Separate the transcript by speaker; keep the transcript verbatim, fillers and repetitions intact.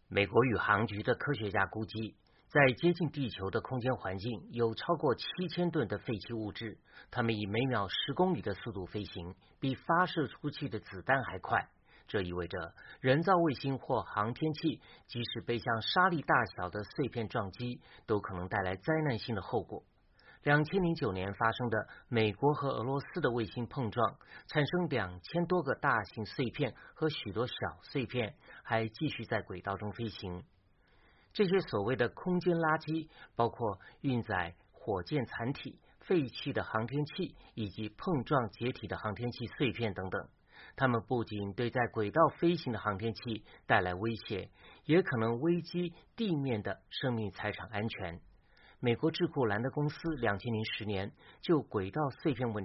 Speaker 1: 美国宇航局的科学家估计，在接近地球的空间环境有超过七千吨的废弃物质，它们以每秒十公里的速度飞行，比发射出去的子弹还快。这意味着人造卫星或航天器，即使被像沙粒大小的碎片撞击，都可能带来灾难性的后果。两千零九年发生的美国和俄罗斯的卫星碰撞，产生两千多个大型碎片和许多小碎片，还继续在轨道中飞行。这些所谓的空间垃圾，包括运载火箭残体、废弃的航天器以及碰撞解体的航天器碎片等等。它们不仅对在轨道飞行的航天器带来威胁，也可能危及地面的生命财产安全。美国智库兰德公司两千零十年就轨道碎片问